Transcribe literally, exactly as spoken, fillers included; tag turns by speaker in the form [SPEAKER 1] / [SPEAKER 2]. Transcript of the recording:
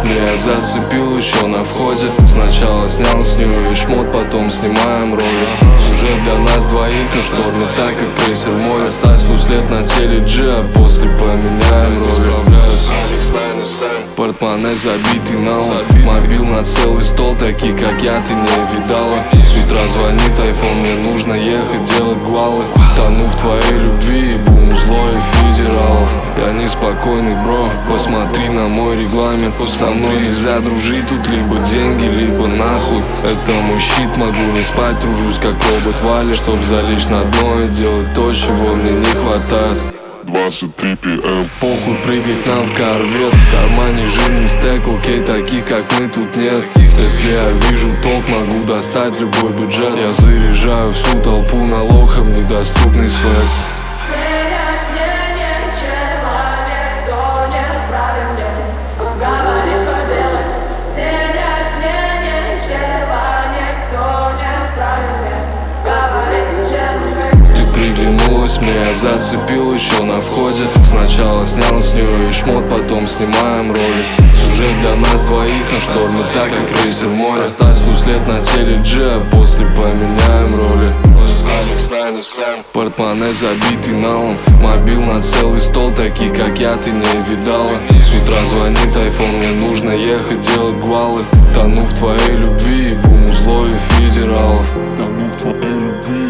[SPEAKER 1] меня зацепил еще на входе. Сначала снял с нее шмот, потом снимаем роли. Уже для нас двоих, но шторме так, как крейсер в море. Оставь след на теле G, а после поменяем роли. Портмоне забитый налом, мобил на целый стол, таких как я ты не видала. С утра звонит айфон, мне нужно ехать делать гвалы. Тону в твоей любви, бум, зло и федералов. Я неспокойный, бро, посмотри на мой регламент. Со мной нельзя дружить, тут либо деньги, либо нахуй. Это мой щит, могу не спать, тружусь как робот Валя, чтоб залечь на дно и делать то, чего мне не хватает.
[SPEAKER 2] двадцать три пи эм.
[SPEAKER 1] Похуй, прыгай к нам в корвет. В кармане жирный стек, окей, таких как мы тут нет. Если я вижу толк, могу достать любой бюджет. Я заряжаю всю толпу налогом, недоступный свет.
[SPEAKER 3] Терять мне нечего, никто не вправе мне говорить, что делать. Терять мне нечего, никто не вправе мне говорить, чем быть.
[SPEAKER 1] Ты приглянулась, меня зацепил еще на входе. Сначала снял с нее шмот, потом снимаем роли. Сюжет для нас двоих, но шторме так, как крейсер в море. Оставь свой след на теле G, а после поменяем роли. Портмоне забитый налом, мобил на целый стол, таких как я ты не видала. С утра звонит айфон, мне нужно ехать делать гвалы. Тону в твоей любви, бум, зло и федералов.
[SPEAKER 2] Тону в твоей любви.